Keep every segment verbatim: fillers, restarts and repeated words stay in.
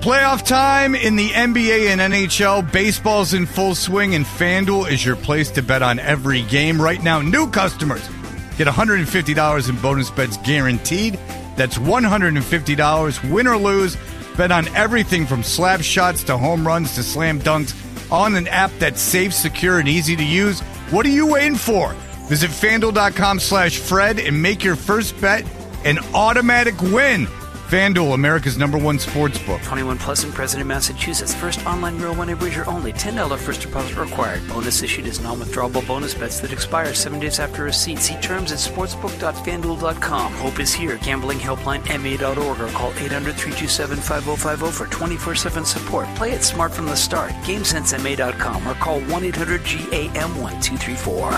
Playoff time in the N B A and N H L. Baseball's in full swing, and FanDuel is your place to bet on every game. Right now, new customers get one hundred fifty dollars in bonus bets guaranteed. That's one hundred fifty dollars, win or lose. Bet on everything from slap shots to home runs to slam dunks on an app that's safe, secure, and easy to use. What are you waiting for? Visit FanDuel.com slash Fred and make your first bet an automatic win. FanDuel, America's number one sports book. twenty-one plus in President, Massachusetts. First online real money wager only. ten dollars first deposit required. Bonus issued as non-withdrawable bonus bets that expire seven days after receipt. See terms at sportsbook dot fan duel dot com. Hope is here. Gambling helpline M A dot org or call eight hundred, three two seven, five oh five oh for twenty-four seven support. Play it smart from the start. game sense M A dot com or call one eight hundred G A M one two three four.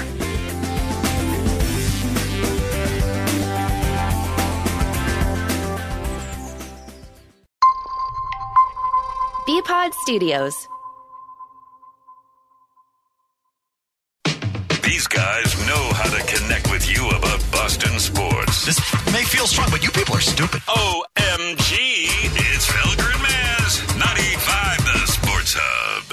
B-Pod Studios. These guys know how to connect with you about Boston sports. This may feel strong, but you people are stupid. O M G, it's Felger and Maz, ninety-five The Sports Hub.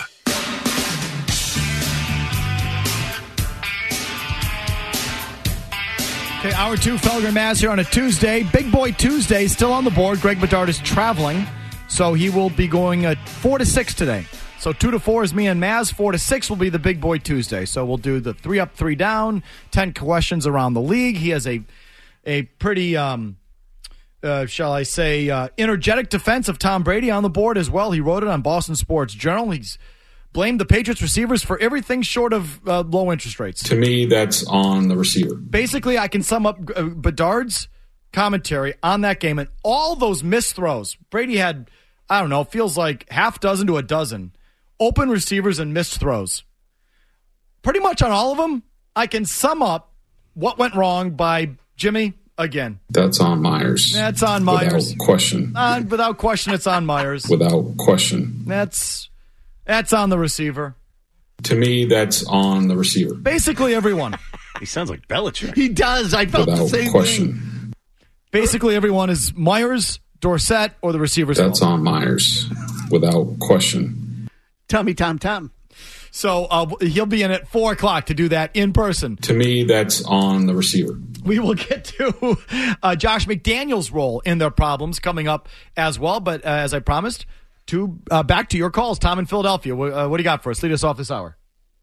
Okay, hour two, Felger and Maz here on a Tuesday. Big Boy Tuesday still on the board. Greg Bedard is traveling. So he will be going at four to six today. So two to four is me and Maz. Four to six will be the Big Boy Tuesday. So we'll do the three up, three down, ten questions around the league. He has a a pretty, um, uh, shall I say, uh, energetic defense of Tom Brady on the board as well. He wrote it on Boston Sports Journal. He's blamed the Patriots receivers for everything short of uh, low interest rates. To me, that's on the receiver. Basically, I can sum up uh, Bedard's commentary on that game and all those missed throws. Brady had, I don't know, feels like half dozen to a dozen open receivers and missed throws. Pretty much on all of them, I can sum up what went wrong by Jimmy again. That's on Myers. That's on Myers. Without question. Uh, without question, it's on Myers. Without question. That's that's on the receiver. To me, that's on the receiver. Basically everyone. He sounds like Belichick. He does. I felt Without the same question. thing. Basically everyone is Myers, Dorsett, or the receivers. That's on Myers. Without question. Tell me, Tom, Tom. So uh, he'll be in at four o'clock to do that in person. To me, that's on the receiver. We will get to uh, Josh McDaniels' role in their problems coming up as well. But uh, as I promised, to uh, back to your calls. Tom in Philadelphia. What, uh, what do you got for us? Lead us off this hour.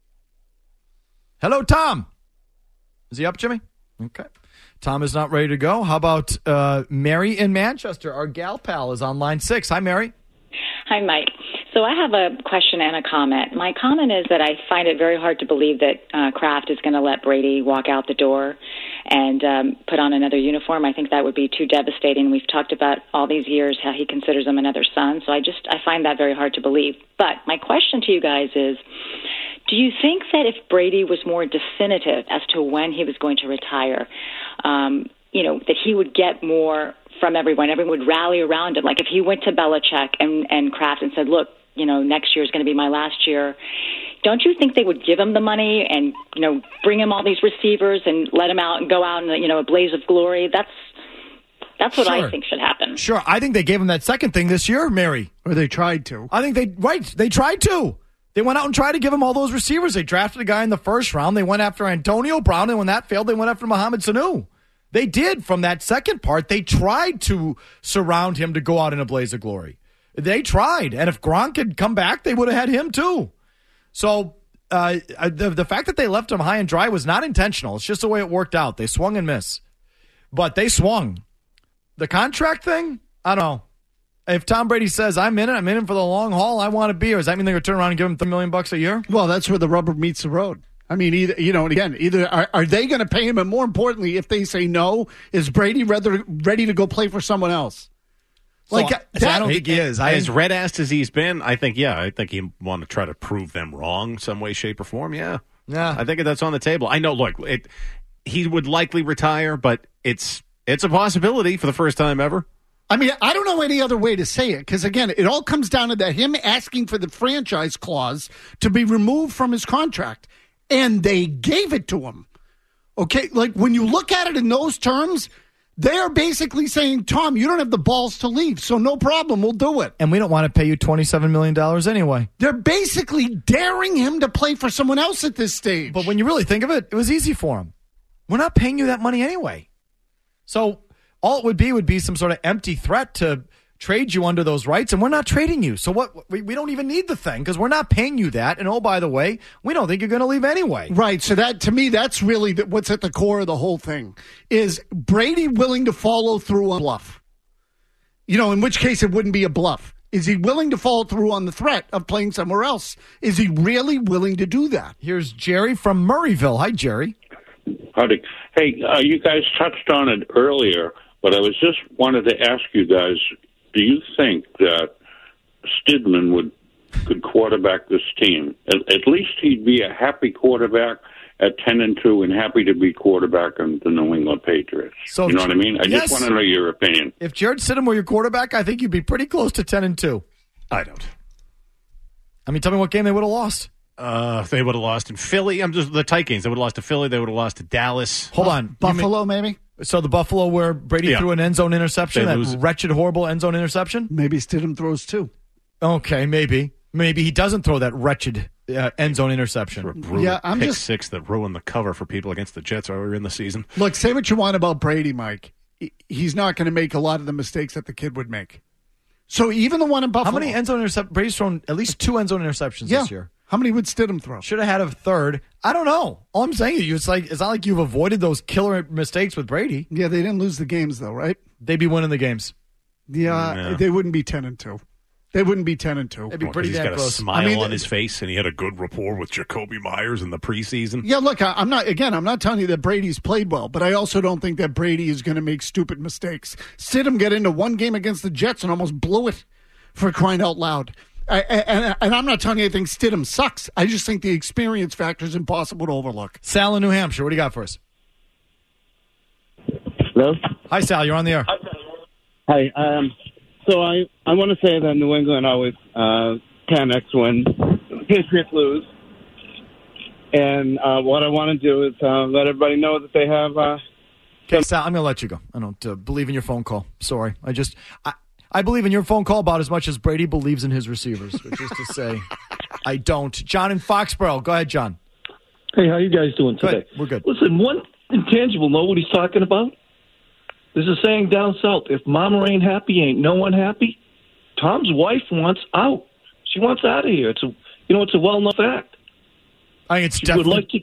Hello, Tom. Is he up, Jimmy? Okay. Tom is not ready to go. How about uh, Mary in Manchester? Our gal pal is on line six. Hi, Mary. Hi, Mike. So I have a question and a comment. My comment is that I find it very hard to believe that uh, Kraft is going to let Brady walk out the door and um, put on another uniform. I think that would be too devastating. We've talked about all these years how he considers him another son. So I just I find that very hard to believe. But my question to you guys is, do you think that if Brady was more definitive as to when he was going to retire, um, you know, that he would get more from everyone? Everyone would rally around him. Like if he went to Belichick and, and Kraft and said, look, you know, next year is going to be my last year. Don't you think they would give him the money and, you know, bring him all these receivers and let him out and go out in, you know, a blaze of glory? That's that's what Sure. I think should happen. Sure. I think they gave him that second thing this year, Mary. Or they tried to. I think they, right, they tried to. They went out and tried to give him all those receivers. They drafted a guy in the first round. They went after Antonio Brown, and when that failed, they went after Mohamed Sanu. They did from that second part. They tried to surround him to go out in a blaze of glory. They tried. And if Gronk had come back, they would have had him too. So uh, the, the fact that they left him high and dry was not intentional. It's just the way it worked out. They swung and missed. But they swung. The contract thing, I don't know. If Tom Brady says, I'm in it, I'm in it for the long haul, I want to be, or does that mean they're going to turn around and give him three million bucks a year? Well, that's where the rubber meets the road. I mean, either, you know, and again, either are, are they going to pay him? And more importantly, if they say no, is Brady rather ready to go play for someone else? Like, so, that, so I don't think he is. I, as red-assed as he's been, I think, yeah, I think he want to try to prove them wrong some way, shape, or form, yeah. Yeah. I think that's on the table. I know, look, it, he would likely retire, but it's it's a possibility for the first time ever. I mean, I don't know any other way to say it, because, again, it all comes down to that him asking for the franchise clause to be removed from his contract, and they gave it to him. Okay? Like, when you look at it in those terms, They are basically saying, Tom, you don't have the balls to leave, so no problem, we'll do it. And we don't want to pay you twenty-seven million dollars anyway. They're basically daring him to play for someone else at this stage. But when you really think of it, it was easy for him. We're not paying you that money anyway. So all it would be would be some sort of empty threat to trade you under those rights, and we're not trading you. So what? We, we don't even need the thing because we're not paying you that. And oh, by the way, we don't think you're going to leave anyway. Right. So that, to me, that's really the, what's at the core of the whole thing. Is Brady willing to follow through on bluff? You know, in which case it wouldn't be a bluff. Is he willing to follow through on the threat of playing somewhere else? Is he really willing to do that? Here's Jerry from Murrayville. Hi, Jerry. Howdy. Hey, uh, you guys touched on it earlier, but I was just wanted to ask you guys, do you think that Stidman would could quarterback this team? At, at least he'd be a happy quarterback at ten and two, and happy to be quarterback on the New England Patriots. So you know what I mean? I yes. just want to know your opinion. If Jared Stidham were your quarterback, I think you'd be pretty close to ten and two. I don't. I mean, tell me what game they would have lost. Uh, they would have lost in Philly. I'm just the tight games. They would have lost to Philly. They would have lost to Dallas. Hold on, Buffalo, maybe. So the Buffalo where Brady Yeah. threw an end zone interception, They that lose. wretched, horrible end zone interception? Maybe Stidham throws two. Okay, maybe. Maybe he doesn't throw that wretched uh, end zone interception. Brutal Yeah, I'm pick just- six that ruined the cover for people against the Jets earlier in the season. Look, say what you want about Brady, Mike. He- He's not going to make a lot of the mistakes that the kid would make. So even the one in Buffalo. How many end zone interceptions? Brady's thrown at least two end zone interceptions yeah. this year. How many would Stidham throw? Should have had a third. I don't know. All I'm saying to you, it's like it's not like you've avoided those killer mistakes with Brady. Yeah, they didn't lose the games, though, right? They'd be winning the games. Yeah, Yeah. they wouldn't be ten and two. They wouldn't be ten and two. It'd be Well, 'cause pretty he's damn got a close. smile I mean, on his face, and he had a good rapport with Jacoby Myers in the preseason. Yeah, look, I, I'm not. Again, I'm not telling you that Brady's played well, but I also don't think that Brady is going to make stupid mistakes. Stidham got into one game against the Jets and almost blew it, for crying out loud. I, and, and I'm not telling you I think Stidham sucks. I just think the experience factor is impossible to overlook. Sal in New Hampshire, what do you got for us? Hello? Hi, Sal. You're on the air. Hi. Um, so I, I want to say that New England always uh, ten X win, Patriots lose. And uh, what I want to do is uh, let everybody know that they have... Uh, Okay, Sal, I'm going to let you go. I don't uh, believe in your phone call. Sorry. I just... I, I believe in your phone call about as much as Brady believes in his receivers, which is to say, I don't. John in Foxborough. Go ahead, John. Hey, how you guys doing today? Good. We're good. Listen, one intangible, know what he's talking about? There's a saying down south, if mama ain't happy, ain't no one happy. Tom's wife wants out. She wants out of here. It's a, you know, it's a well-known fact. I think it's she definitely... would like to,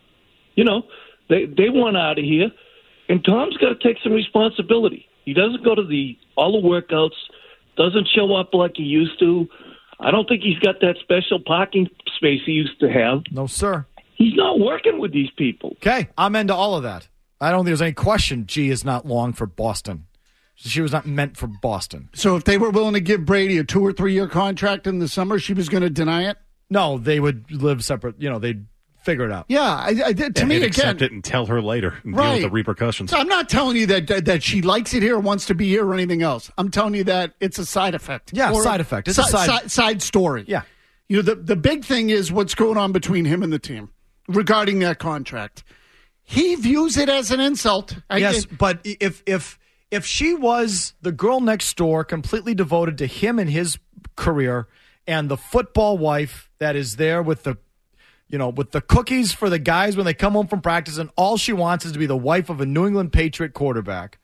you know, they, they want out of here, and Tom's got to take some responsibility. He doesn't go to the all the workouts, doesn't show up like he used to. I don't think he's got that special parking space he used to have. No, sir. He's not working with these people. Okay, I'm into all of that. I don't think there's any question G is not long for Boston. She was not meant for Boston. So if they were willing to give Brady a two- or three-year contract in the summer, she was going to deny it? No, they would live separate. You know, they'd figure it out. Yeah, I, I did. To And me, they'd again, accept it and tell her later and deal Right. with the repercussions. So I'm not telling you that, that that she likes it here or wants to be here or anything else. I'm telling you that it's a side effect. Yeah, Or side effect. It's a si- side- si- side story. Yeah. You know, the, the big thing is what's going on between him and the team regarding that contract. He views it as an insult. I- Yes, it- but if if if she was the girl next door, completely devoted to him and his career, and the football wife that is there with the, you know, with the cookies for the guys when they come home from practice, and all she wants is to be the wife of a New England Patriot quarterback,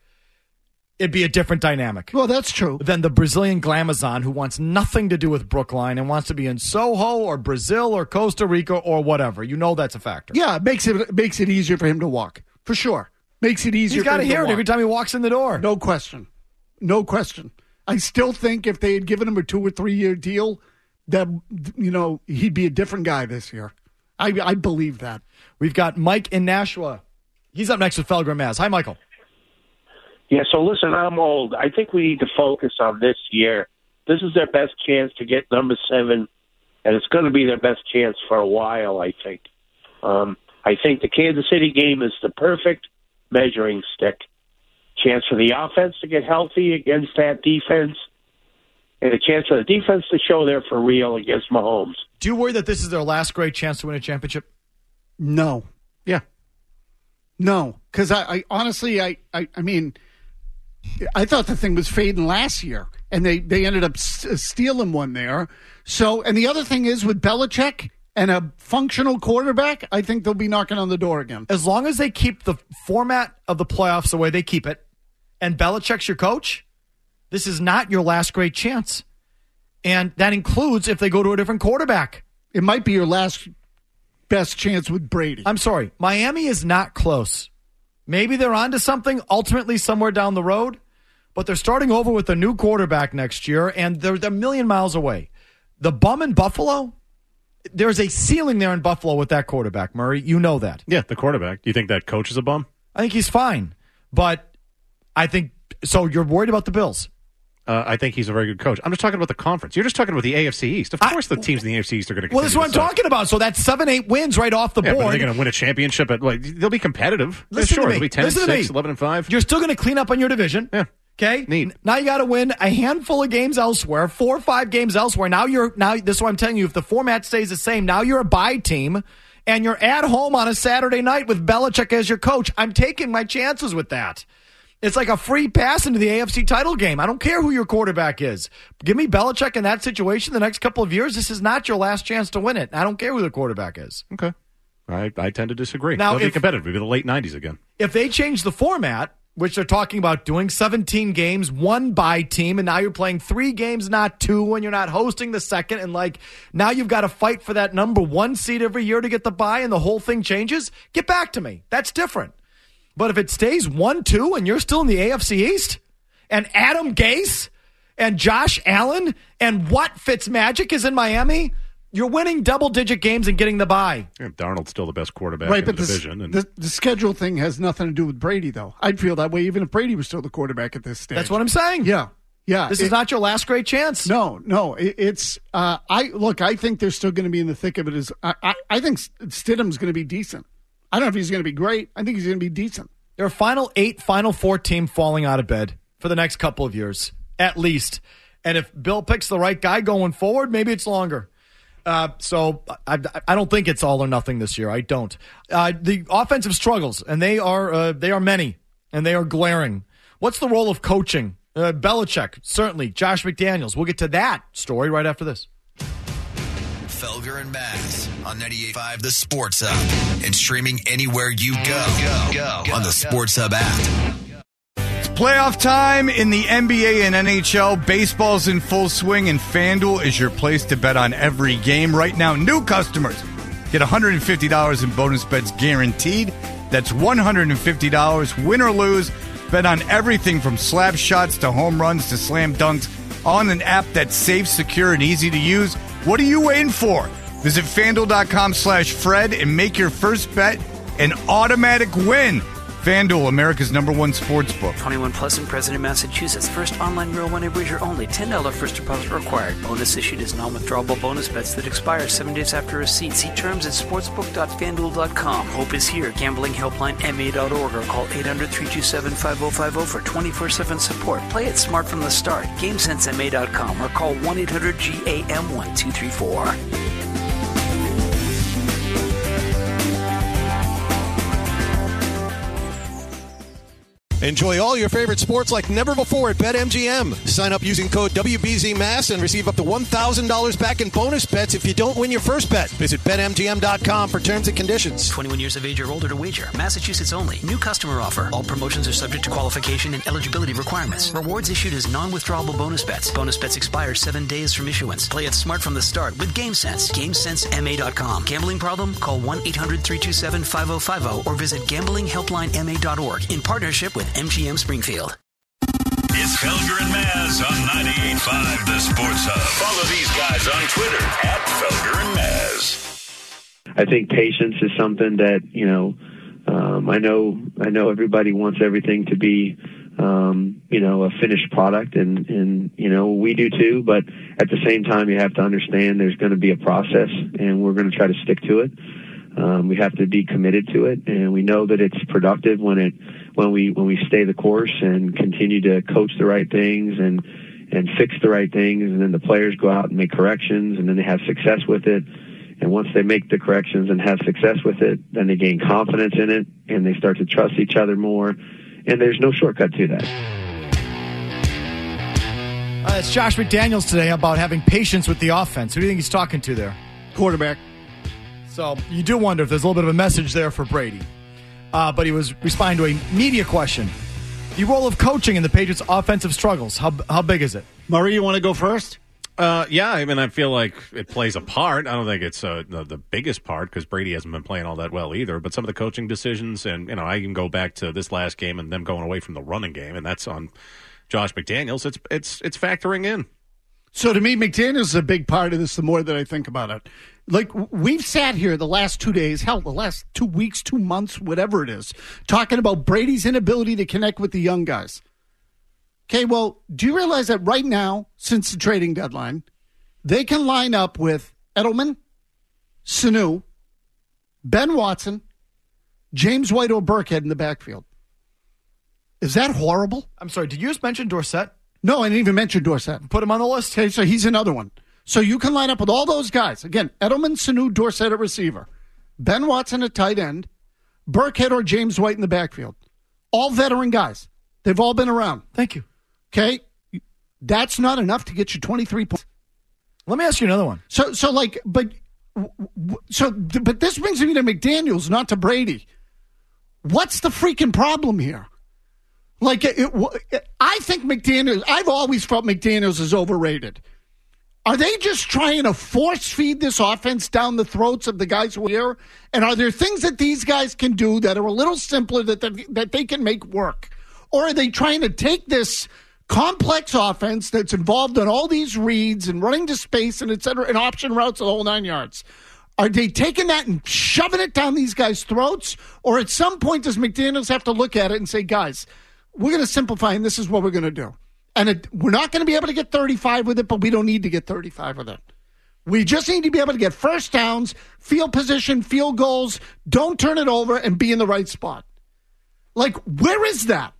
it'd be a different dynamic. Well, that's true. Than the Brazilian glamazon who wants nothing to do with Brookline and wants to be in Soho or Brazil or Costa Rica or whatever. You know that's a factor. Yeah, it makes it, it makes it easier for him to walk. For sure. Makes it easier He's got for to him to hear it walk. every time he walks in the door. No question. No question. I still think if they had given him a two or three year deal, that, you know, he'd be a different guy this year. I, I believe that. We've got Mike in Nashua. He's up next with Felger and Maz. Hi, Michael. Yeah, so listen, I'm old. I think we need to focus on this year. This is their best chance to get number seven, and it's going to be their best chance for a while, I think. Um, I think the Kansas City game is the perfect measuring stick. Chance for the offense to get healthy against that defense, and a chance for the defense to show they're for real against Mahomes. Do you worry that this is their last great chance to win a championship? No. Yeah. No. Because I, I honestly, I, I, I mean, I thought the thing was fading last year, and they, they ended up s- stealing one there. So, and the other thing is with Belichick and a functional quarterback, I think they'll be knocking on the door again. As long as they keep the format of the playoffs the way they keep it, and Belichick's your coach, this is not your last great chance. And that includes if they go to a different quarterback. It might be your last best chance with Brady. I'm sorry. Miami is not close. Maybe they're onto something ultimately somewhere down the road, but they're starting over with a new quarterback next year, and they're, they're a million miles away. The bum in Buffalo, there's a ceiling there in Buffalo with that quarterback, Murray. You know that. Yeah, the quarterback. You think that coach is a bum? I think he's fine, but I think – so you're worried about the Bills? Uh, I think he's a very good coach. I'm just talking about the conference. You're just talking about the A F C East. Of course, I, the teams in the A F C East are going to. Well, that's what I'm suck. talking about. So that's seven, eight wins right off the yeah, board. But are they going to win a championship? At like they'll be competitive. Listen sure, to me. they'll be ten Listen and to six, me. eleven and five. You're still going to clean up on your division. Yeah. Okay. Neat. Now you got to win a handful of games elsewhere, four or five games elsewhere. Now you're now. This is what I'm telling you. If the format stays the same, now you're a bye team, and you're at home on a Saturday night with Belichick as your coach. I'm taking my chances with that. It's like a free pass into the A F C title game. I don't care who your quarterback is. Give me Belichick in that situation the next couple of years. This is not your last chance to win it. I don't care who the quarterback is. Okay. I, I tend to disagree. Now, They'll if, be competitive. It'll be the late nineties again. If they change the format, which they're talking about doing, seventeen games, one bye team, and now you're playing three games, not two, and you're not hosting the second, and like now you've got to fight for that number one seed every year to get the bye, and the whole thing changes, get back to me. That's different. But if it stays one two and you're still in the A F C East, and Adam Gase and Josh Allen and what Fitzmagic is in Miami, you're winning double-digit games and getting the bye. Yeah, Darnold's still the best quarterback right, in but the the, division. And the, the schedule thing has nothing to do with Brady, though. I'd feel that way even if Brady was still the quarterback at this stage. That's what I'm saying. Yeah, yeah. This it, is not your last great chance. No, no. It, it's uh, I look. I think they're still going to be in the thick of it. Is I, I, I think Stidham's going to be decent. I don't know if he's going to be great. I think he's going to be decent. They're a Final Eight, Final Four team falling out of bed for the next couple of years, at least. And if Bill picks the right guy going forward, maybe it's longer. Uh, so I, I don't think it's all or nothing this year. I don't. Uh, the offensive struggles, and they are uh, they are many, and they are glaring. What's the role of coaching? Uh, Belichick, certainly. Josh McDaniels. We'll get to that story right after this. Felger and Bass on ninety-eight point five The Sports Hub and streaming anywhere you go, go, go on the Sports Hub app. It's playoff time in the N B A and N H L. Baseball's in full swing, and FanDuel is your place to bet on every game. Right now, new customers get one hundred fifty dollars in bonus bets guaranteed. That's one hundred fifty dollars, win or lose. Bet on everything from slap shots to home runs to slam dunks on an app that's safe, secure, and easy to use. What are you waiting for? Visit FanDuel.com slash Fred and make your first bet an automatic win. FanDuel, America's number one sports book. twenty-one plus and present in Massachusetts. First online real money wager only. ten dollars first deposit required. Bonus issued as non-withdrawable bonus bets that expire seven days after receipt. See terms at sportsbook dot fan duel dot com. Hope is here. Gambling helpline M A dot org or call eight hundred, three two seven, five oh five oh for twenty-four seven support. Play it smart from the start. game sense M A dot com or call one eight hundred G A M one two three four. Enjoy all your favorite sports like never before at BetMGM. Sign up using code W B Z M A S and receive up to one thousand dollars back in bonus bets if you don't win your first bet. Visit Bet M G M dot com for terms and conditions. twenty-one years of age or older to wager. Massachusetts only. New customer offer. All promotions are subject to qualification and eligibility requirements. Rewards issued as non-withdrawable bonus bets. Bonus bets expire seven days from issuance. Play it smart from the start with GameSense. game sense M A dot com. Gambling problem? Call one eight hundred, three two seven, five oh five oh or visit gambling helpline M A dot org in partnership with M G M Springfield. It's Felger and Maz on ninety-eight point five The Sports Hub. Follow these guys on Twitter at Felger and Maz. I think patience is something that, you know, um, I know I know everybody wants everything to be, um, you know, a finished product, and, and, you know, we do too, but at the same time, you have to understand there's going to be a process, and we're going to try to stick to it. Um, we have to be committed to it, and we know that it's productive when it when we when we stay the course and continue to coach the right things and and fix the right things, and then the players go out and make corrections, and then they have success with it. And once they make the corrections and have success with it, then they gain confidence in it, and they start to trust each other more. And there's no shortcut to that. Uh, it's Josh McDaniels today about having patience with the offense. Who do you think he's talking to there? Quarterback. So you do wonder if there's a little bit of a message there for Brady. Uh, but he was responding to a media question. The role of coaching in the Patriots' offensive struggles, how how big is it? Murray, you want to go first? Uh, yeah, I mean, I feel like it plays a part. I don't think it's uh, the, the biggest part because Brady hasn't been playing all that well either. But some of the coaching decisions, and you know, I can go back to this last game and them going away from the running game, and that's on Josh McDaniels. It's it's it's factoring in. So to me, McDaniels is a big part of this. The more that I think about it, like we've sat here the last two days, hell, the last two weeks, two months, whatever it is, talking about Brady's inability to connect with the young guys. Okay, well, do you realize that right now, since the trading deadline, they can line up with Edelman, Sanu, Ben Watson, James White or Burkhead in the backfield? Is that horrible? I'm sorry, did you just mention Dorsett? No, I didn't even mention Dorsett. Put him on the list. Okay, so he's another one. So you can line up with all those guys. Again, Edelman, Sanu, Dorsett at receiver, Ben Watson at tight end, Burkhead or James White in the backfield. All veteran guys. They've all been around. Thank you. Okay, that's not enough to get you twenty-three points. Let me ask you another one. So, so like, but, so, but this brings me to McDaniels, not to Brady. What's the freaking problem here? Like, it, it, I think McDaniels. I've always felt McDaniels is overrated. Are they just trying to force feed this offense down the throats of the guys who are here? And are there things that these guys can do that are a little simpler that they, that they can make work? Or are they trying to take this complex offense that's involved in all these reads and running to space and et cetera, and option routes, the whole nine yards? Are they taking that and shoving it down these guys' throats? Or at some point does McDaniels have to look at it and say, guys, we're going to simplify and this is what we're going to do. And it, we're not going to be able to get thirty-five with it, but we don't need to get thirty-five with it. We just need to be able to get first downs, field position, field goals, don't turn it over, and be in the right spot. Like, where is that?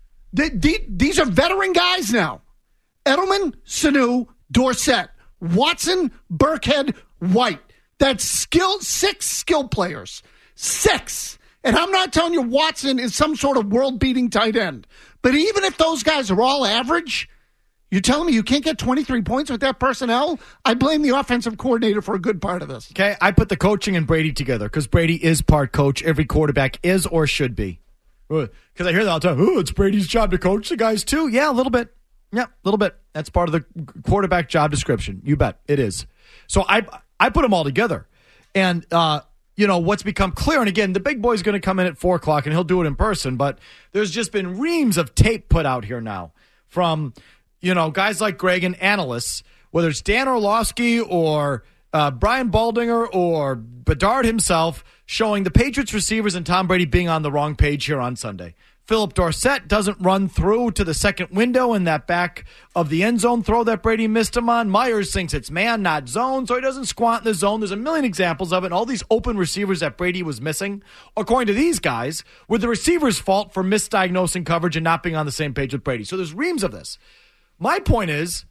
These are veteran guys now. Edelman, Sanu, Dorsett, Watson, Burkhead, White. That's skilled, six skill players. Six. And I'm not telling you Watson is some sort of world-beating tight end. But even if those guys are all average, you're telling me you can't get twenty-three points with that personnel? I blame the offensive coordinator for a good part of this. Okay, I put the coaching and Brady together because Brady is part coach. Every quarterback is or should be. Because I hear that all the time. Oh, it's Brady's job to coach the guys too. Yeah, a little bit. Yeah, a little bit. That's part of the quarterback job description. You bet it is. So I I put them all together. And, uh, you know, what's become clear, and again, the big boy's going to come in at four o'clock and he'll do it in person, but there's just been reams of tape put out here now from, you know, guys like Greg and analysts, whether it's Dan Orlovsky or uh, Brian Baldinger or Bedard himself, showing the Patriots receivers and Tom Brady being on the wrong page here on Sunday. Philip Dorsett doesn't run through to the second window in that back of the end zone throw that Brady missed him on. Myers thinks it's man, not zone, so he doesn't squat in the zone. There's a million examples of it, and all these open receivers that Brady was missing, according to these guys, were the receiver's fault for misdiagnosing coverage and not being on the same page with Brady. So there's reams of this. My point is,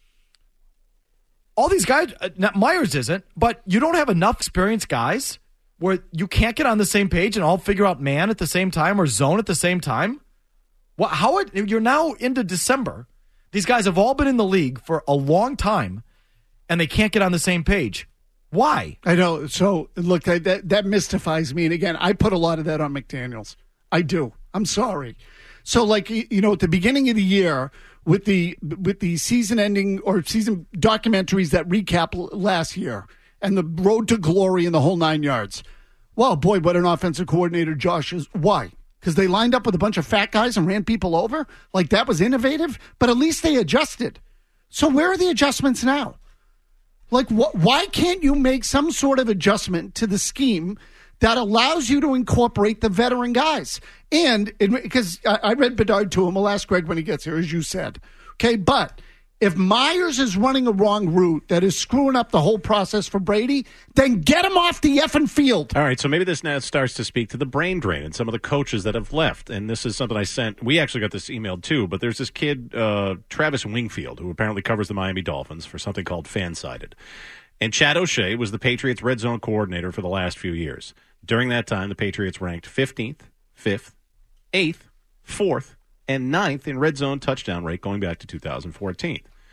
all these guys, uh, Myers isn't, but you don't have enough experienced guys where you can't get on the same page and all figure out man at the same time or zone at the same time? Well, how it, you're now into December. These guys have all been in the league for a long time, and they can't get on the same page. Why? I know. So, look, that that mystifies me. And again, I put a lot of that on McDaniels. I do. I'm sorry. So, like, you know, at the beginning of the year, with the with the season-ending or season documentaries that recap last year, and the road to glory and the whole nine yards. Well, boy, what an offensive coordinator Josh is. Why? Because they lined up with a bunch of fat guys and ran people over? Like that was innovative? But at least they adjusted. So where are the adjustments now? Like, wh- why can't you make some sort of adjustment to the scheme that allows you to incorporate the veteran guys? And because I, I read Bedard to him. I'll ask Greg when he gets here, as you said. Okay, but if Myers is running a wrong route that is screwing up the whole process for Brady, then get him off the effing field. All right, so maybe this now starts to speak to the brain drain and some of the coaches that have left. And this is something I sent. We actually got this emailed too, but there's this kid, uh, Travis Wingfield, who apparently covers the Miami Dolphins for something called Fansided. And Chad O'Shea was the Patriots' red zone coordinator for the last few years. During that time, the Patriots ranked fifteenth, fifth, eighth, fourth, and ninth in red zone touchdown rate going back to two thousand fourteen.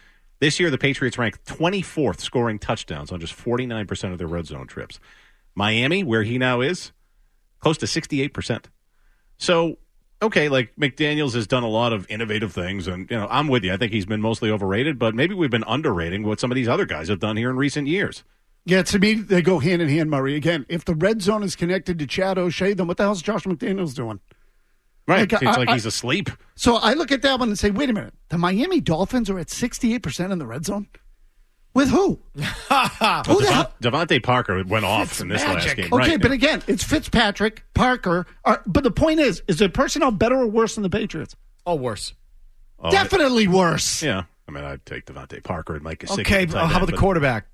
This year, the Patriots ranked twenty-fourth scoring touchdowns on just forty-nine percent of their red zone trips. Miami, where he now is, close to sixty-eight percent. So, okay, like McDaniels has done a lot of innovative things, and you know, I'm with you. I think he's been mostly overrated, but maybe we've been underrating what some of these other guys have done here in recent years. Yeah, to me, they go hand in hand, Murray. Again, if the red zone is connected to Chad O'Shea, then what the hell's Josh McDaniels doing? Right. Like, it's I, like I, he's asleep. So I look at that one and say, wait a minute. The Miami Dolphins are at sixty-eight percent in the red zone? With who? who well, the Devon, hell? Devontae Parker went off Fitz in this magic. last game. Okay, right. but again, it's Fitzpatrick, Parker. Are, but the point is, is the personnel better or worse than the Patriots? Oh, worse. Oh, Definitely worse. Yeah. I mean, I'd take Devontae Parker and Mike Gesicki. Okay, but how about the quarterback?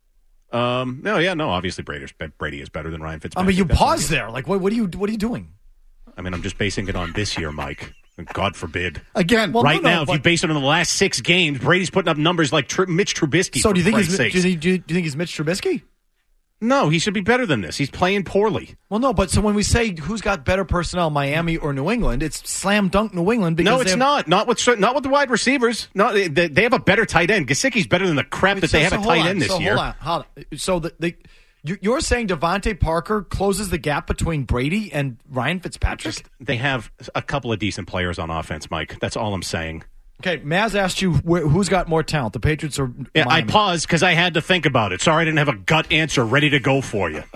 Um, no, yeah, no. Obviously, Brady, Brady is better than Ryan I Fitzpatrick. mean, you That's pause there. Like, what, what are you? What are you doing? I mean, I'm just basing it on this year, Mike. God forbid. Again, well, right no, no, now, if but, you base it on the last six games, Brady's putting up numbers like Tr- Mitch Trubisky. So, do you think he's? Christ's Do sakes. you, think, do you think he's Mitch Trubisky? No, he should be better than this. He's playing poorly. Well, no, but so when we say who's got better personnel, Miami or New England, it's slam dunk New England. Because No, it's have, not. Not with not with the wide receivers. No, they, they have a better tight end. Gesicki's better than the crap Wait, that so, they have so at hold tight on, end this so year. Hold on, hold on. So the, the you- you're saying Devontae Parker closes the gap between Brady and Ryan Fitzpatrick? Just, they have a couple of decent players on offense, Mike. That's all I'm saying. Okay, Maz asked you wh- who's got more talent, the Patriots or Yeah, I Miami? paused because I had to think about it. Sorry, I didn't have a gut answer ready to go for you.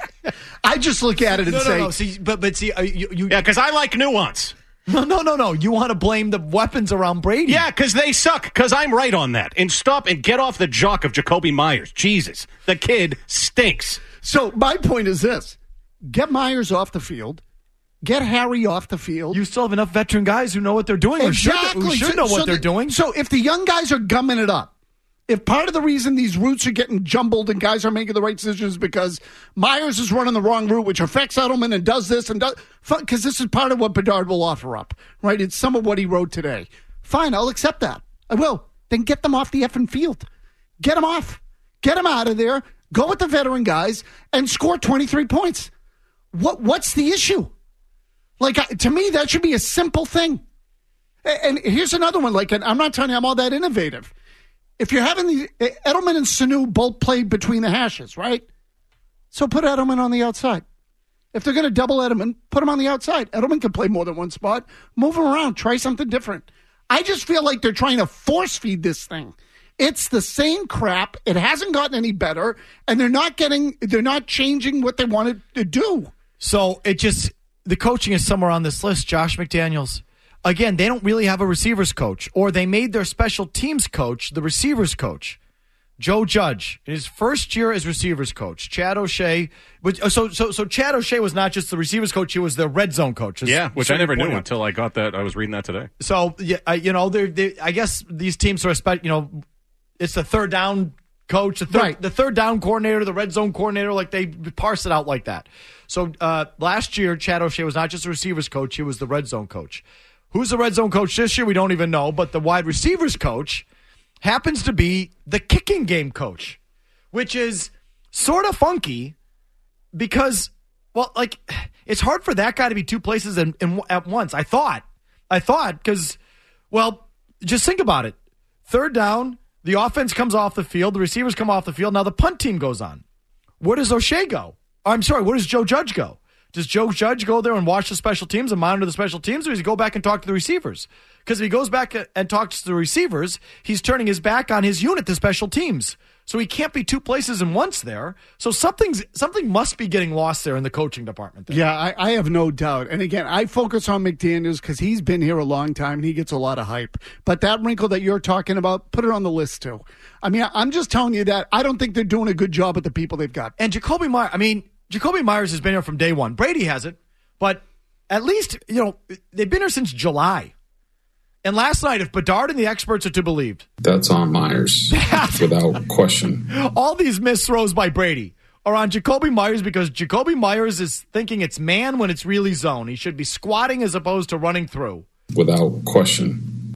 I just look at it and no, no, say, no. See, but but see, uh, you, you Yeah, because I like nuance. no, no, no, no. You want to blame the weapons around Brady? Yeah, because they suck. Because I'm right on that. And stop and get off the jock of Jacoby Myers. Jesus, the kid stinks. so my point is this. Get Myers off the field. Get Harry off the field. You still have enough veteran guys who know what they're doing. Exactly. Or should, who should know so, what so they're the, doing. So if the young guys are gumming it up, if part of the reason these routes are getting jumbled and guys are making the right decisions because Myers is running the wrong route, which affects Edelman and does this and does, because this is part of what Bedard will offer up, right? It's some of what he wrote today. Fine, I'll accept that. I will. Then get them off the effing field. Get them off. Get them out of there. Go with the veteran guys and score twenty-three points. What? What's the issue? Like, to me, that should be a simple thing. And here's another one. Like, I'm not telling you I'm all that innovative. If you're having the Edelman and Sanu both play between the hashes, right? So put Edelman on the outside. If they're going to double Edelman, put him on the outside. Edelman can play more than one spot. Move him around. Try something different. I just feel like they're trying to force feed this thing. It's the same crap. It hasn't gotten any better, and they're not getting. They're not changing what they wanted to do. So it just the coaching is somewhere on this list. Josh McDaniels. Again, they don't really have a receivers coach, or they made their special teams coach the receivers coach. Joe Judge, in his first year as receivers coach, Chad O'Shea. So, so, so Chad O'Shea was not just the receivers coach; he was the red zone coach. Yeah, which I never knew until I got that. I was reading that today. So, yeah, I, you know, they're, they I guess these teams are, spe- you know, it's the third down coach, the third, Right. the third down coordinator, the red zone coordinator. Like they parse it out like that. So uh, last year, Chad O'Shea was not just the receivers coach; he was the red zone coach. Who's the red zone coach this year? We don't even know. But the wide receivers coach happens to be the kicking game coach, which is sort of funky because, well, like, it's hard for that guy to be two places in, in, at once. I thought. I thought because, well, just think about it. Third down, the offense comes off the field, the receivers come off the field. Now the punt team goes on. Where does O'Shea go? I'm sorry, where does Joe Judge go? Does Joe Judge go there and watch the special teams and monitor the special teams, or does he go back and talk to the receivers? Because if he goes back and talks to the receivers, he's turning his back on his unit, the special teams. So he can't be two places in once there. So something's something must be getting lost there in the coaching department. There. Yeah, I, I have no doubt. And again, I focus on McDaniels because he's been here a long time and he gets a lot of hype. But that wrinkle that you're talking about, put it on the list too. I mean, I'm just telling you that I don't think they're doing a good job with the people they've got. And Jacoby Myers, I mean, Jacoby Myers has been here from day one. Brady hasn't, but at least, you know, they've been here since July. And last night, if Bedard and the experts are to be believed, That's on Myers, without question. all these missed throws by Brady are on Jacoby Myers because Jacoby Myers is thinking it's man when it's really zone. He should be squatting as opposed to running through. Without question.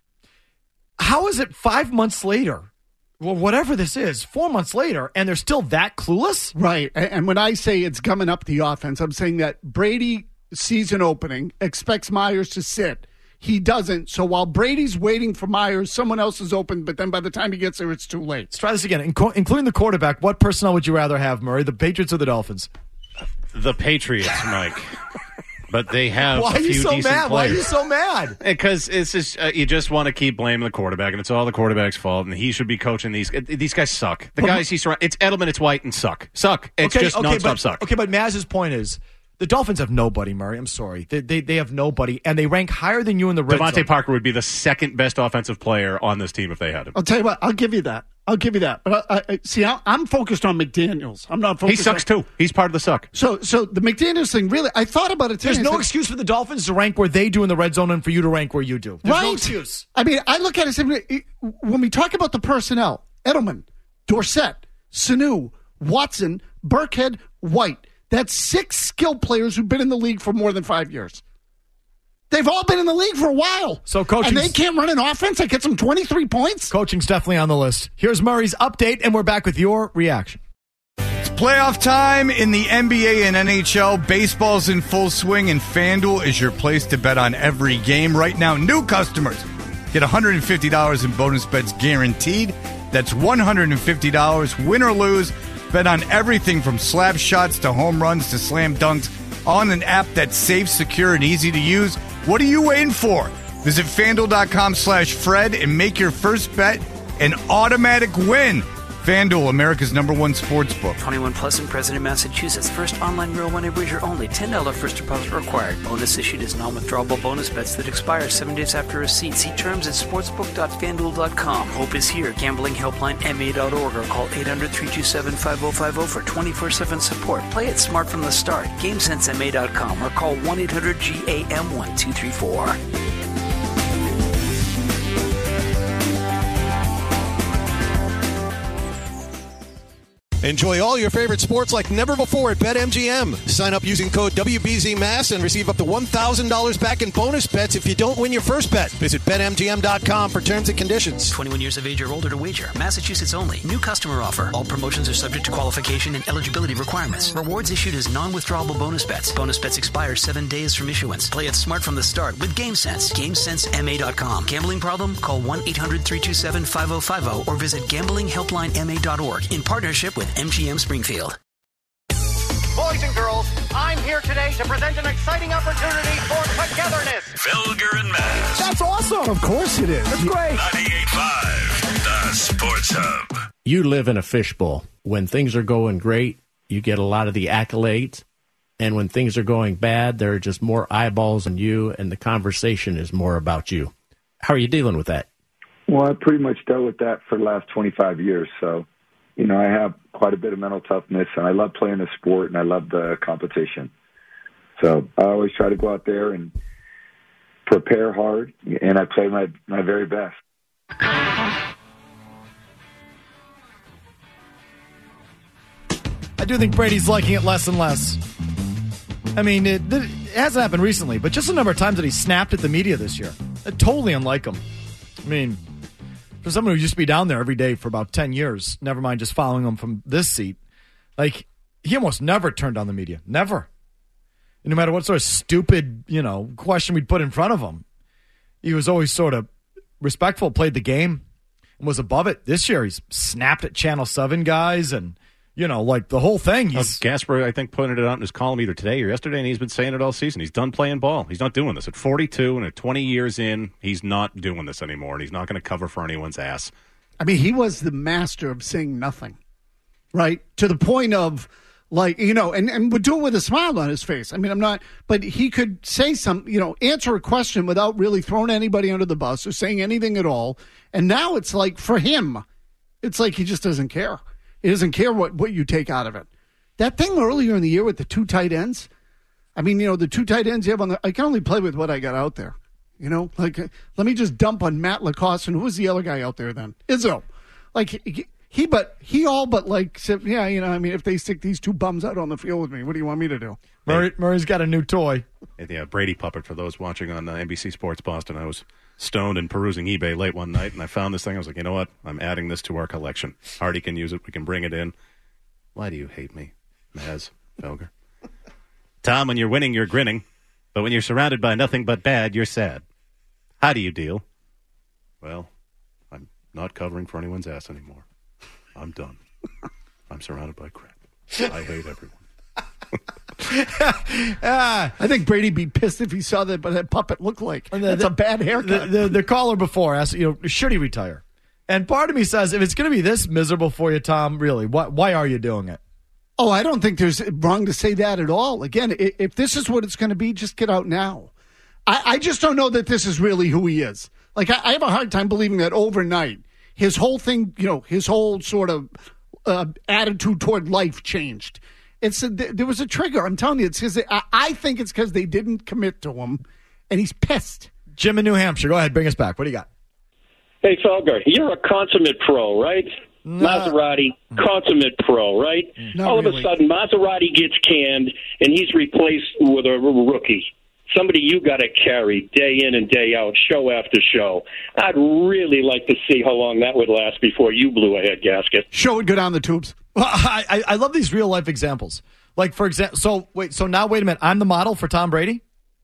How is it five months later, well, whatever this is, four months later, and they're still that clueless? Right. And, and when I say it's gumming up the offense, I'm saying that Brady, season opening, expects Myers to sit. he doesn't. So while Brady's waiting for Myers, someone else is open, but then by the time he gets there, it's too late. Let's try this again. Inco- including the quarterback, what personnel would you rather have, Murray, the Patriots or the Dolphins? The Patriots, Mike. But they have Why a are you few so decent mad? players. Why are you so mad? Because it's just uh, you just want to keep blaming the quarterback, and it's all the quarterback's fault, and he should be coaching these. These guys suck. The But- guys he's surrounded. It's Edelman, it's White, and suck. Suck. It's okay, just okay, nonstop but, suck. Okay, but Maz's point is the Dolphins have nobody, Murray. I'm sorry. They, they, they have nobody, and they rank higher than you in the red Devontae zone. Parker would be the second best offensive player on this team if they had him. I'll tell you what. I'll give you that. I'll give you that. But I, I, see, I, I'm focused on McDaniels. I'm not focused. He sucks on, too. He's part of the suck. So, so the McDaniels thing, really, I thought about it today. There's I no said, excuse for the Dolphins to rank where they do in the red zone and for you to rank where you do. There's right? no excuse. I mean, I look at it and say, when we talk about the personnel, Edelman, Dorsett, Sanu, Watson, Burkhead, White, that's six skilled players who've been in the league for more than five years. They've all been in the league for a while. So coaching, and they can't run an offense that gets them twenty-three points? Coaching's definitely on the list. Here's Murray's update, and we're back with your reaction. It's playoff time in the N B A and N H L. Baseball's in full swing, and FanDuel is your place to bet on every game. Right now, new customers get one hundred fifty dollars in bonus bets guaranteed. That's one hundred fifty dollars, win or lose. Bet on everything from slap shots to home runs to slam dunks on an app that's safe, secure, and easy to use. What are you waiting for? Visit FanDuel.com slash Fred and make your first bet an automatic win. FanDuel, America's number one sports book. twenty-one plus and present in Massachusetts. First online real money wager only. ten dollars first deposit required. Bonus issued as non-withdrawable bonus bets that expire seven days after receipt. See terms at sportsbook dot fan duel dot com. Hope is here. Gambling helpline M A dot org or call eight hundred, three two seven, five oh five oh for twenty-four seven support. Play it smart from the start. game sense M A dot com or call one eight hundred G A M one two three four. Enjoy all your favorite sports like never before at BetMGM. Sign up using code W B Z M A S and receive up to one thousand dollars back in bonus bets if you don't win your first bet. Visit Bet M G M dot com for terms and conditions. twenty-one years of age or older to wager. Massachusetts only. New customer offer. All promotions are subject to qualification and eligibility requirements. Rewards issued as non-withdrawable bonus bets. Bonus bets expire seven days from issuance. Play it smart from the start with GameSense. game sense M A dot com. Gambling problem? Call one eight hundred, three two seven, five oh five oh or visit gambling helpline M A dot org in partnership with M G M Springfield. Boys and girls, I'm here today to present an exciting opportunity for togetherness. Felger and Mass. That's awesome. Of course it is. That's great. ninety-eight point five, the Sports Hub. You live in a fishbowl. When things are going great, you get a lot of the accolades. And when things are going bad, there are just more eyeballs on you, and the conversation is more about you. How are you dealing with that? Well, I pretty much dealt with that for the last twenty-five years. So, you know, I have quite a bit of mental toughness, and I love playing the sport, and I love the competition. So I always try to go out there and prepare hard, and I play my, my very best. I do think Brady's liking it less and less. I mean, it, it hasn't happened recently, but just the number of times that he snapped at the media this year. It totally unlike him. I mean, for someone who used to be down there every day for about ten years, never mind just following him from this seat, like, he almost never turned on the media. Never. And no matter what sort of stupid, you know, question we'd put in front of him, he was always sort of respectful, played the game, and was above it. This year, he's snapped at Channel seven guys and, you know, like the whole thing. He's, uh, Gasper, I think, pointed it out in his column either today or yesterday, and he's been saying it all season. He's done playing ball. He's not doing this. At forty-two and at twenty years in, he's not doing this anymore, and he's not going to cover for anyone's ass. I mean, he was the master of saying nothing, right? To the point of, like, you know, and, and would do it with a smile on his face. I mean, I'm not, but he could say some, you know, answer a question without really throwing anybody under the bus or saying anything at all. And now it's like, for him, it's like he just doesn't care. He doesn't care what, what you take out of it. That thing earlier in the year with the two tight ends, I mean, you know, the two tight ends you have on the, I can only play with what I got out there. You know, like, let me just dump on Matt Lacoste, and who was the other guy out there then? Izzo. Like, he, he but, he all but, like, said, yeah, you know, I mean, if they stick these two bums out on the field with me, what do you want me to do? Murray, Murray's got a new toy. Yeah, Brady puppet for those watching on uh, N B C Sports Boston. I was stoned and perusing eBay late one night, and I found this thing. I was like, you know what? I'm adding this to our collection. Hardy can use it. We can bring it in. Why do you hate me, Maz Felger? Tom, when you're winning, you're grinning. But when you're surrounded by nothing but bad, you're sad. How do you deal? Well, I'm not covering for anyone's ass anymore. I'm done. I'm surrounded by crap. I hate everyone. ah, I think Brady'd be pissed if he saw that, but that puppet looked like. The, That's the, a bad haircut. The, the, the caller before asked, you know, should he retire? And part of me says, if it's going to be this miserable for you, Tom, really, why, why are you doing it? Oh, I don't think there's wrong to say that at all. Again, if this is what it's going to be, just get out now. I, I just don't know that this is really who he is. Like, I, I have a hard time believing that overnight his whole thing, you know, his whole sort of uh, attitude toward life changed. It's a, there was a trigger. I'm telling you, it's because I, I think it's because they didn't commit to him, and he's pissed. Jim in New Hampshire, go ahead, bring us back. What do you got? Hey, Felger, you're a consummate pro, right? No. Maserati, consummate pro, right? Not All really. of a sudden, Maserati gets canned, and he's replaced with a rookie. Somebody you got to carry day in and day out, show after show. I'd really like to see how long that would last before you blew a head gasket. Show would go down the tubes. Well, I, I love these real life examples. Like, for example, so wait, so now wait a minute. I'm the model for Tom Brady?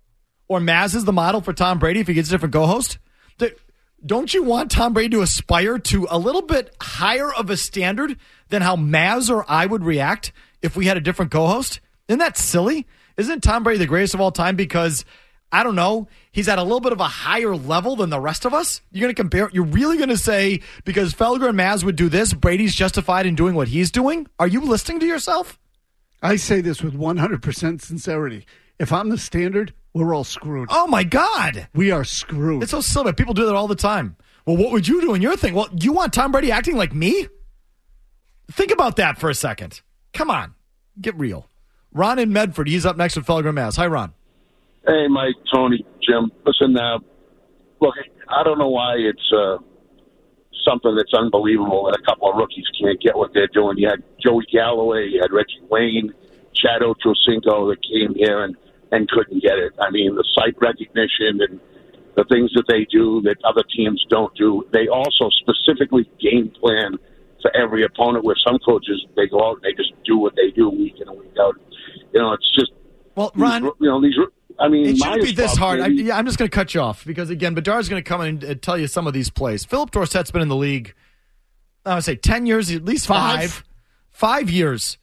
Or Maz is the model for Tom Brady if he gets a different co-host? The, Don't you want Tom Brady to aspire to a little bit higher of a standard than how Maz or I would react if we had a different co-host? Isn't that silly? Isn't Tom Brady the greatest of all time because, I don't know, he's at a little bit of a higher level than the rest of us? You're going to compare, you're really going to say because Felger and Maz would do this, Brady's justified in doing what he's doing? Are you listening to yourself? I say this with one hundred percent sincerity. If I'm the standard, we're all screwed. Oh, my God. We are screwed. It's so silly. People do that all the time. Well, what would you do in your thing? Well, you want Tom Brady acting like me? Think about that for a second. Come on. Get real. Ron in Medford. He's up next with Felger and Maz. Hi, Ron. Hey, Mike, Tony, Jim. Listen, uh, look, I don't know why it's uh, something that's unbelievable that a couple of rookies can't get what they're doing. You had Joey Galloway, you had Reggie Wayne, Chad Ochocinco that came here and, and couldn't get it. I mean, the sight recognition and the things that they do that other teams don't do. They also specifically game plan for every opponent, where some coaches, they go out and they just do what they do week in and week out. You know, it's just... Well, Ron... These, you know, these... I mean, it shouldn't be this stuff, hard. I, yeah, I'm just going to cut you off because, again, Bedar's going to come in and tell you some of these plays. Philip Dorsett's been in the league, I would say, ten years, at least five. Five, five years.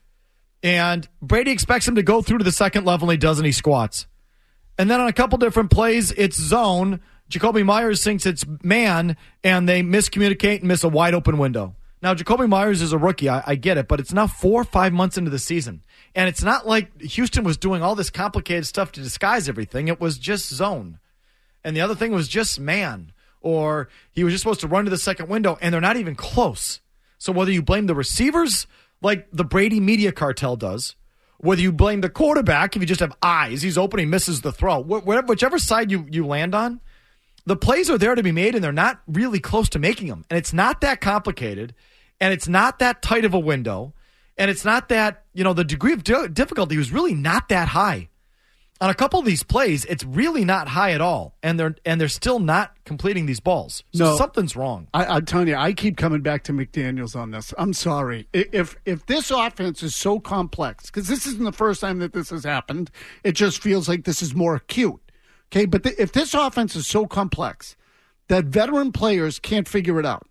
And Brady expects him to go through to the second level, and he does, and he squats. And then on a couple different plays, it's zone. Jacoby Myers thinks it's man, and they miscommunicate and miss a wide-open window. Now, Jacoby Myers is a rookie. I, I get it, but it's now four or five months into the season. And it's not like Houston was doing all this complicated stuff to disguise everything. It was just zone. And the other thing was just man. Or he was just supposed to run to the second window, and they're not even close. So whether you blame the receivers, like the Brady media cartel does, whether you blame the quarterback, if you just have eyes, he's open, he misses the throw. Wh- whichever side you, you land on, the plays are there to be made, and they're not really close to making them. And it's not that complicated. And it's not that tight of a window. And it's not that, you know, the degree of di- difficulty was really not that high. On a couple of these plays, it's really not high at all. And they're and they're still not completing these balls. So no, something's wrong. I, I'm telling you, I keep coming back to McDaniels on this. I'm sorry. If if this offense is so complex, because this isn't the first time that this has happened, it just feels like this is more acute. Okay, but the, if this offense is so complex that veteran players can't figure it out,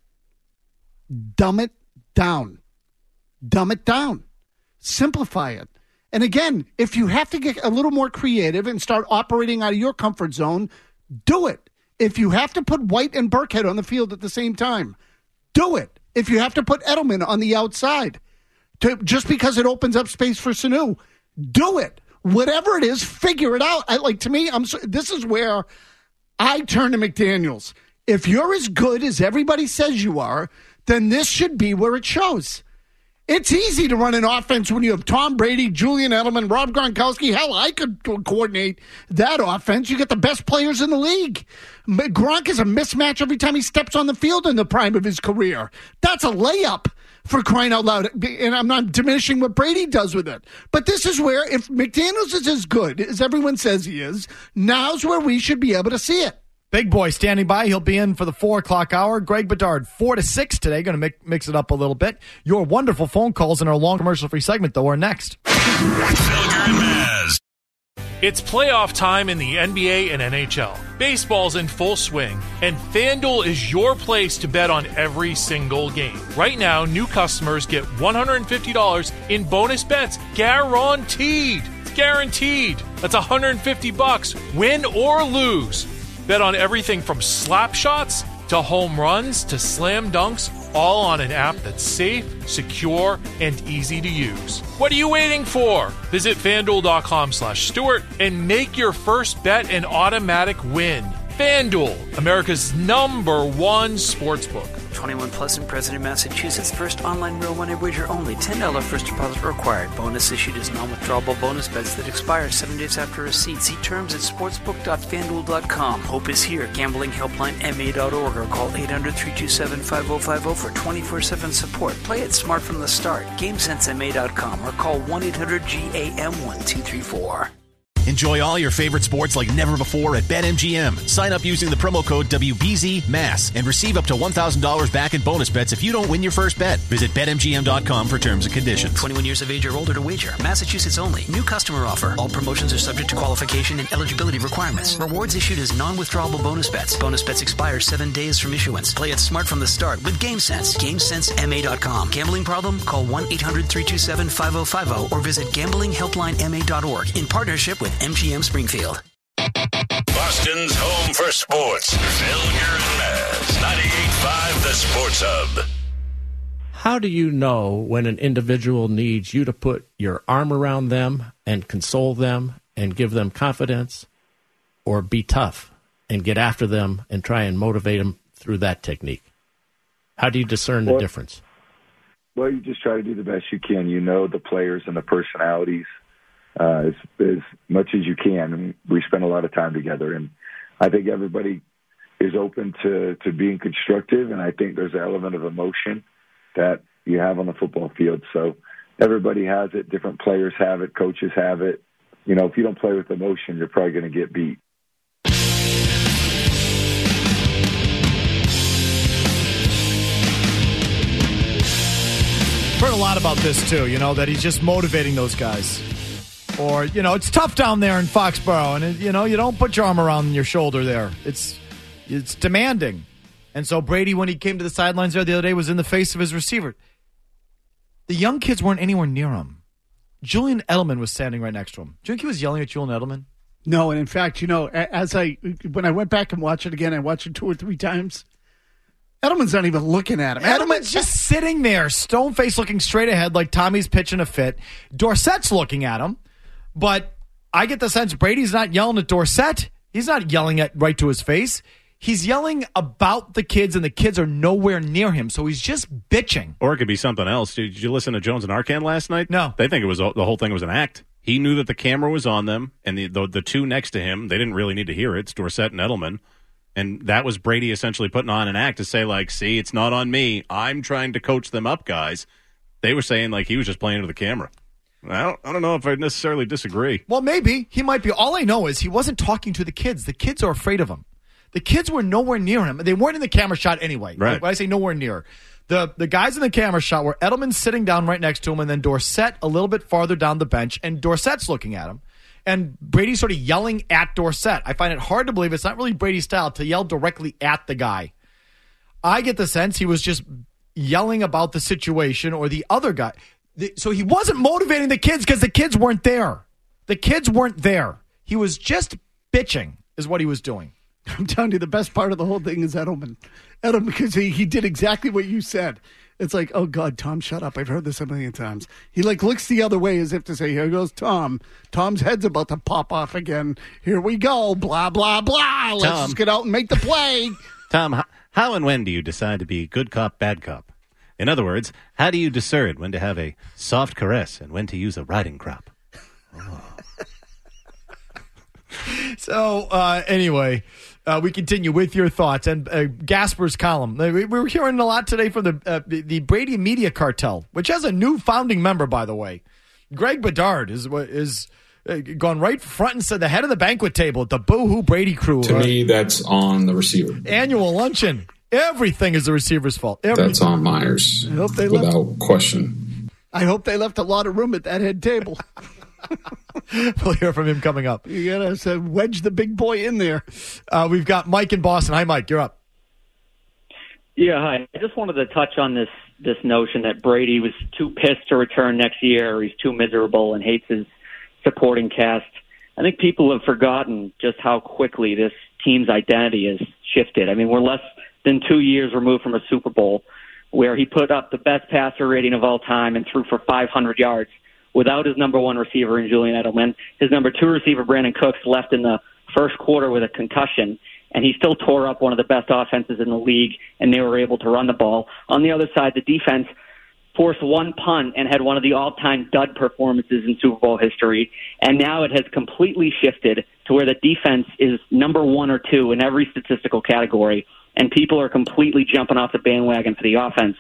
dumb it down. Dumb it down. Simplify it. And again, if you have to get a little more creative and start operating out of your comfort zone, do it. If you have to put White and Burkhead on the field at the same time, do it. If you have to put Edelman on the outside, to, just because it opens up space for Sanu, do it. Whatever it is, figure it out. I, like to me, I'm. So, this is where I turn to McDaniels. If you're as good as everybody says you are, then this should be where it shows. It's easy to run an offense when you have Tom Brady, Julian Edelman, Rob Gronkowski. Hell, I could coordinate that offense. You get the best players in the league. Gronk is a mismatch every time he steps on the field in the prime of his career. That's a layup, for crying out loud. And I'm not diminishing what Brady does with it. But this is where, if McDaniels is as good as everyone says he is, now's where we should be able to see it. Big Boy standing by. He'll be in for the four o'clock hour. Greg Bedard, four to six today. Going to mix it up a little bit. Your wonderful phone calls in our long commercial-free segment, though, are next. Felger and Maz. It's playoff time in the N B A and N H L. Baseball's in full swing, and FanDuel is your place to bet on every single game. Right now, new customers get one hundred fifty dollars in bonus bets guaranteed. It's guaranteed. That's one hundred fifty bucks, win or lose. Bet on everything from slap shots to home runs to slam dunks, all on an app that's safe, secure, and easy to use. What are you waiting for? Visit FanDuel.com slash Stewart and make your first bet an automatic win. FanDuel, America's number one sportsbook. twenty-one plus and present in Massachusetts. First online real money wager only. ten dollars first deposit required. Bonus issued as non-withdrawable bonus bets that expire seven days after receipt. See terms at sportsbook dot fanduel dot com. Hope is here. Gambling helpline M A dot org or call eight hundred, three two seven, five oh five oh for twenty-four seven support. Play it smart from the start. game sense M A dot com or call one eight hundred G A M one two three four. Enjoy all your favorite sports like never before at BetMGM. Sign up using the promo code W B Z M A S and receive up to one thousand dollars back in bonus bets if you don't win your first bet. Visit Bet M G M dot com for terms and conditions. twenty-one years of age or older to wager. Massachusetts only. New customer offer. All promotions are subject to qualification and eligibility requirements. Rewards issued as non-withdrawable bonus bets. Bonus bets expire seven days from issuance. Play it smart from the start with GameSense. game sense M A dot com. Gambling problem? Call one eight hundred, three two seven, five oh five oh or visit gambling helpline M A dot org in partnership with M G M Springfield. Boston's home for sports. Felger and Maz. ninety-eight point five The Sports Hub. How do you know when an individual needs you to put your arm around them and console them and give them confidence, or be tough and get after them and try and motivate them through that technique? How do you discern the well, difference? Well, you just try to do the best you can. You know the players and the personalities uh, as, as much as you can. And we spend a lot of time together, and I think everybody is open to, to being constructive, and I think there's an element of emotion that you have on the football field. So everybody has it. Different players have it. Coaches have it. You know, if you don't play with emotion, you're probably going to get beat. Heard a lot about this, too, you know, that he's just motivating those guys. Or, you know, it's tough down there in Foxborough, and, you know, you don't put your arm around your shoulder there. It's it's demanding. And so Brady, when he came to the sidelines there the other day, was in the face of his receiver. The young kids weren't anywhere near him. Julian Edelman was standing right next to him. Do you think he was yelling at Julian Edelman? No, and in fact, you know, as I when I went back and watched it again, I watched it two or three times. Edelman's not even looking at him. Edelman's just sitting there, stone-faced, looking straight ahead like Tommy's pitching a fit. Dorsett's looking at him, but I get the sense Brady's not yelling at Dorsett. He's not yelling at right to his face. He's yelling about the kids, and the kids are nowhere near him, so he's just bitching. Or it could be something else. Did you listen to Jones and Arcand last night? No. They think it was the whole thing was an act. He knew that the camera was on them, and the, the the two next to him, they didn't really need to hear it. It's Dorsett and Edelman. And that was Brady essentially putting on an act to say, like, see, it's not on me. I'm trying to coach them up, guys. They were saying, like, he was just playing to the camera. I don't, I don't know if I necessarily disagree. Well, maybe. He might be. All I know is he wasn't talking to the kids. The kids are afraid of him. The kids were nowhere near him. They weren't in the camera shot anyway. Right. When I say nowhere near. The the guys in the camera shot were Edelman sitting down right next to him, and then Dorsett a little bit farther down the bench, and Dorsett's looking at him. And Brady's sort of yelling at Dorsett. I find it hard to believe it's not really Brady's style to yell directly at the guy. I get the sense he was just yelling about the situation or the other guy. So he wasn't motivating the kids because the kids weren't there. The kids weren't there. He was just bitching is what he was doing. I'm telling you, the best part of the whole thing is Edelman. Edelman, because he, he did exactly what you said. It's like, oh, God, Tom, shut up. I've heard this a million times. He, like, looks the other way as if to say, here goes Tom. Tom's head's about to pop off again. Here we go. Blah, blah, blah. Let's Tom. just get out and make the play. Tom, how, how and when do you decide to be good cop, bad cop? In other words, how do you discern when to have a soft caress and when to use a riding crop? Oh. So, uh, anyway, uh, we continue with your thoughts. And uh, Gasper's column. We were hearing a lot today from the, uh, the the Brady Media Cartel, which has a new founding member, by the way. Greg Bedard is is uh, gone right front and center, the head of the banquet table at the Boo-Hoo Brady crew. To uh, me, that's on the receiver. Annual luncheon. Everything is the receiver's fault. Everything. That's on Myers, I hope they without left, question. I hope they left a lot of room at that head table. We'll hear from him coming up. You got to uh, wedge the big boy in there. Uh, we've got Mike in Boston. Hi, Mike. You're up. Yeah, hi. I just wanted to touch on this this notion that Brady was too pissed to return next year, or he's too miserable and hates his supporting cast. I think people have forgotten just how quickly this team's identity has shifted. I mean, we're less than two years removed from a Super Bowl where he put up the best passer rating of all time and threw for five hundred yards without his number one receiver in Julian Edelman. His number two receiver, Brandon Cooks, left in the first quarter with a concussion, and he still tore up one of the best offenses in the league, and they were able to run the ball. On the other side, the defense forced one punt and had one of the all-time dud performances in Super Bowl history, and now it has completely shifted to where the defense is number one or two in every statistical category, and people are completely jumping off the bandwagon for the offense.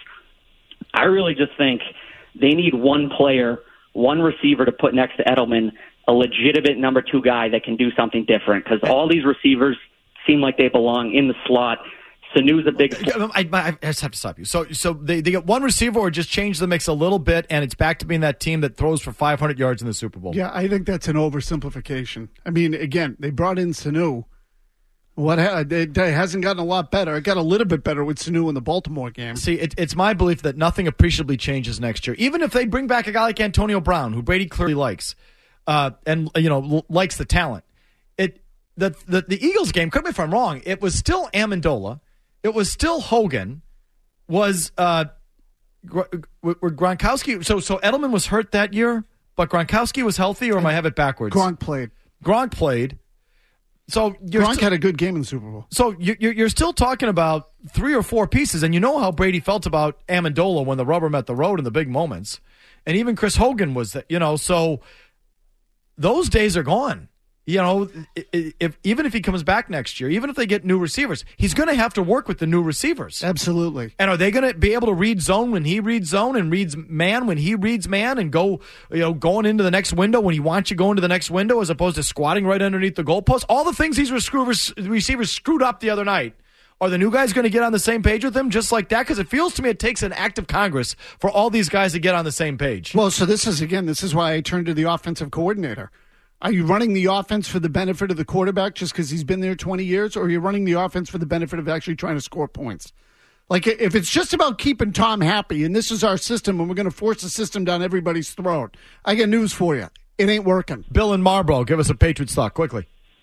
I really just think they need one player, one receiver to put next to Edelman, a legitimate number two guy that can do something different, because all these receivers seem like they belong in the slot. Sanu's a big... I, I, I just have to stop you. So so they, they get one receiver or just change the mix a little bit, and it's back to being that team that throws for five hundred yards in the Super Bowl. Yeah, I think that's an oversimplification. I mean, again, they brought in Sanu. What ha- it, it hasn't gotten a lot better. It got a little bit better with Sanu in the Baltimore game. See, it, it's my belief that nothing appreciably changes next year. Even if they bring back a guy like Antonio Brown, who Brady clearly likes, uh, and you know l- likes the talent. It the, the the Eagles game, correct me if I'm wrong, it was still Amendola. It was still Hogan. Was uh, Gr- Gr- Gronkowski? So so Edelman was hurt that year, but Gronkowski was healthy, or am I have it backwards? Gronk played. Gronk played. So you're Gronk still, had a good game in the Super Bowl. So you're you're still talking about three or four pieces, and you know how Brady felt about Amendola when the rubber met the road in the big moments, and even Chris Hogan was that. You know, so those days are gone. You know, if even if he comes back next year, even if they get new receivers, he's going to have to work with the new receivers. Absolutely. And are they going to be able to read zone when he reads zone and reads man when he reads man and go, you know, going into the next window when he wants you going to the next window as opposed to squatting right underneath the goalpost? All the things these receivers, receivers screwed up the other night. Are the new guys going to get on the same page with them just like that? Because it feels to me it takes an act of Congress for all these guys to get on the same page. Well, so this is, again, this is why I turned to the offensive coordinator. Are you running the offense for the benefit of the quarterback just because he's been there twenty years, or are you running the offense for the benefit of actually trying to score points? Like, if it's just about keeping Tom happy, and this is our system, and we're going to force the system down everybody's throat, I got news for you. It ain't working. Bill in Marlboro, give us a Patriots thought quickly.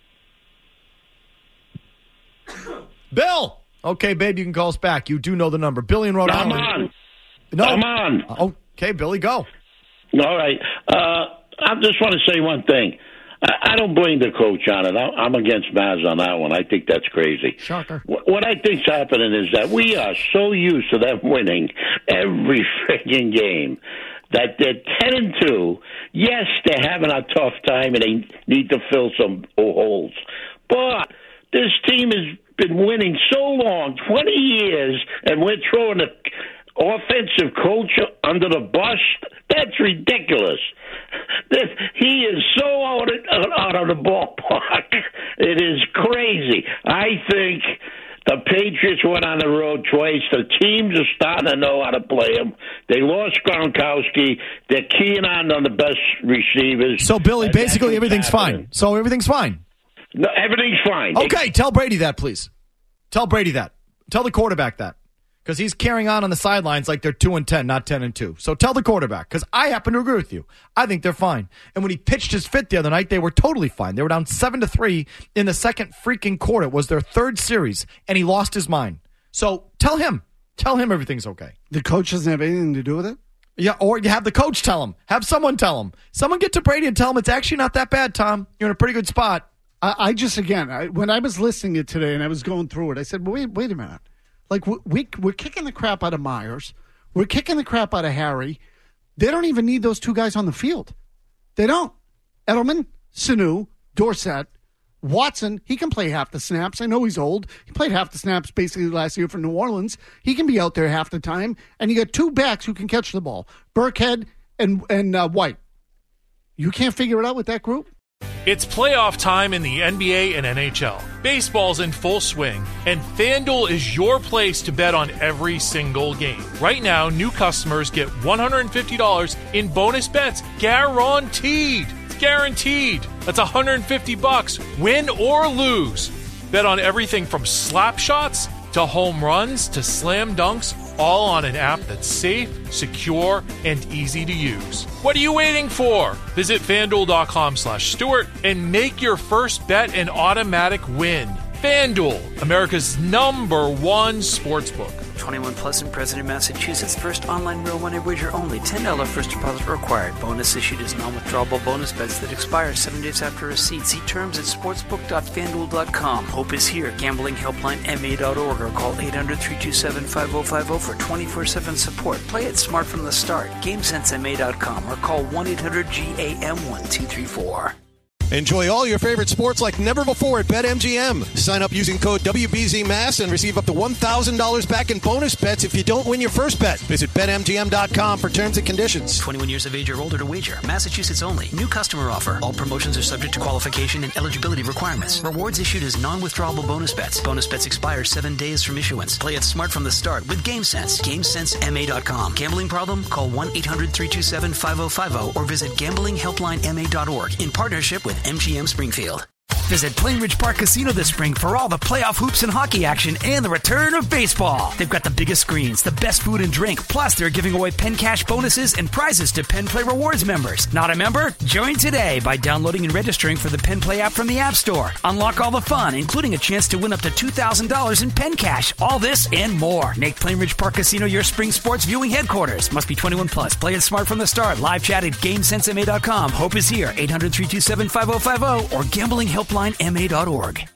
Bill! Okay, babe, you can call us back. You do know the number. Billy in Rhode I'm Island. on. No. I'm on. Okay, Billy, go. All right. Uh, I just want to say one thing. I, I don't blame the coach on it. I, I'm against Maz on that one. I think that's crazy. Shocker. What, what I think's happening is that we are so used to them winning every freaking game that they're ten and two. Yes, they're having a tough time and they need to fill some holes. But this team has been winning so long, twenty years, and we're throwing the offensive coach under the bus. That's ridiculous. This, he is so out of, out of the ballpark. It is crazy. I think the Patriots went on the road twice. The teams are starting to know how to play them. They lost Gronkowski. They're keying on on the best receivers. So, Billy, And basically that's what's everything's happening. fine. So everything's fine. No, everything's fine. Okay, tell Brady that, please. Tell Brady that. Tell the quarterback that. Because he's carrying on on the sidelines like they're two and ten, not ten and two. So tell the quarterback, because I happen to agree with you. I think they're fine. And when he pitched his fit the other night, they were totally fine. They were down seven to three in the second freaking quarter. It was their third series, and he lost his mind. So tell him. Tell him everything's okay. The coach doesn't have anything to do with it? Yeah, or you have the coach tell him. Have someone tell him. Someone get to Brady and tell him it's actually not that bad, Tom. You're in a pretty good spot. I, I just, again, I, when I was listening to it today and I was going through it, I said, well, wait, wait a minute. Like, we, we, we're kicking the crap out of Myers. We're kicking the crap out of Harry. They don't even need those two guys on the field. They don't. Edelman, Sanu, Dorsett, Watson, he can play half the snaps. I know he's old. He played half the snaps basically last year for New Orleans. He can be out there half the time. And you got two backs who can catch the ball, Burkhead and, and uh, White. You can't figure it out with that group? It's playoff time in the N B A and N H L. Baseball's in full swing, and FanDuel is your place to bet on every single game. Right now, new customers get one hundred fifty dollars in bonus bets guaranteed. guaranteed. That's one hundred fifty bucks, win or lose. Bet on everything from slap shots to home runs to slam dunks, all on an app that's safe, secure, and easy to use. What are you waiting for? Visit FanDuel.com slash Stewart and make your first bet an automatic win. FanDuel, America's number one sportsbook. twenty-one plus and present in Massachusetts. First online real money wager only. ten dollars first deposit required. Bonus issued as non-withdrawable bonus bets that expire seven days after receipt. See terms at sportsbook dot fanduel dot com. Hope is here. Gambling helpline M A dot org or call eight hundred, three two seven, five oh five oh for twenty-four seven support. Play it smart from the start. Game sense M A dot com or call one eight hundred G A M one two three four. Enjoy all your favorite sports like never before at BetMGM. Sign up using code W B Z Mass and receive up to one thousand dollars back in bonus bets if you don't win your first bet. Visit Bet M G M dot com for terms and conditions. twenty-one years of age or older to wager. Massachusetts only. New customer offer. All promotions are subject to qualification and eligibility requirements. Rewards issued as non-withdrawable bonus bets. Bonus bets expire seven days from issuance. Play it smart from the start with GameSense. Game Sense M A dot com. Gambling problem? Call one eight hundred, three two seven, five oh five oh or visit gambling helpline M A dot org in partnership with M G M Springfield. Visit Plainridge Park Casino this spring for all the playoff hoops and hockey action and the return of baseball. They've got the biggest screens, the best food and drink, plus they're giving away Penn Cash bonuses and prizes to Penn Play Rewards members. Not a member? Join today by downloading and registering for the Penn Play app from the App Store. Unlock all the fun, including a chance to win up to two thousand dollars in Penn Cash. All this and more. Make Plainridge Park Casino your spring sports viewing headquarters. Must be twenty-one plus. Play it smart from the start. Live chat at game sense M A dot com. Hope is here. eight hundred, three two seven, five oh five oh or gambling helpline M A dot org.